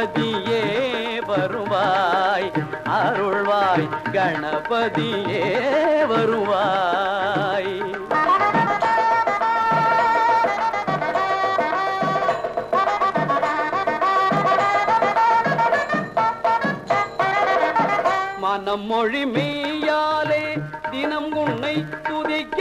கணபதியே வருவாய், அருள்வாய் கணபதியே வருவாய். மனம் மொழி மெய்யாலே தினம் உன்னை துதிக்க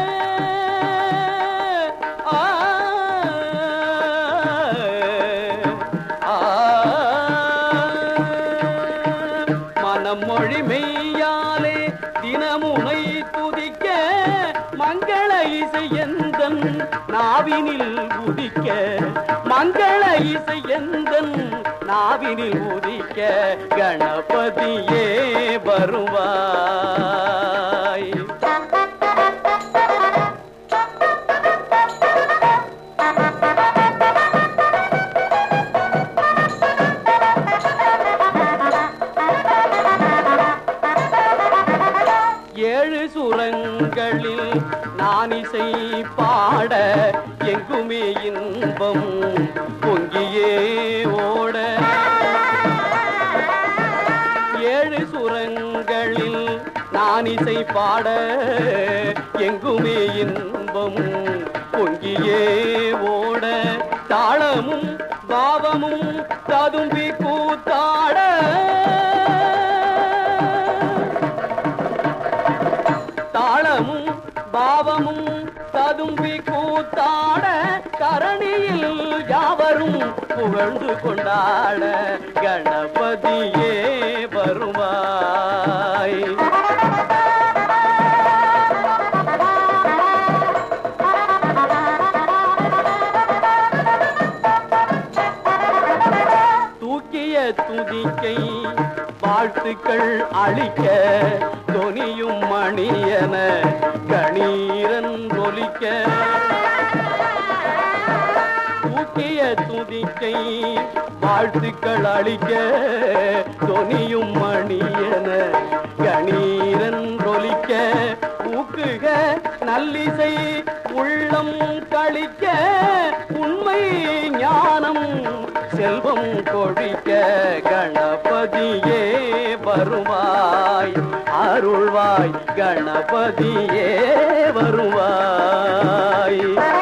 மனம் மொழி மெய்யாலே தினமுனை துதிக்க மங்கள இசை எந்தன் நாவினில் உதிக்க, மங்கள இசை எந்தன் நாவினில் உதிக்க கணபதியே வருவாய். 7 சுரங்களில் நான் இசை பாட எங்குமே இன்பம் பொங்கியே ஓட. 7 சுரங்களில் நான் இசை பாட எங்குமே இன்பம் பொங்கியே ஓட. தாளமும் பாவமும் ததும்பி கூத்தாட, தாளமும் பாவமும் ததும்பி கூத்தாட கரணியில் யாவரும் புகழ்ந்து கொண்டாட கணபதியே வருவாய். தூக்கிய துதிக்கை வாழ்த்துக்கள் அளிக்க தொனியும் மணியன கணீரன் ஒலிக்க. தூக்கிய துதிக்கை வாழ்த்துக்கள் அளிக்க தொனியும் மணியன கணீரன் ஒலிக்க. ஊக்குக நல்லிசை உள்ளம் கழிக்க, உண்மை ஞானம் செல்வம் கொழிக்க கணபதியே வருவாய், அருள்வாய் கணபதியே வருவாய்.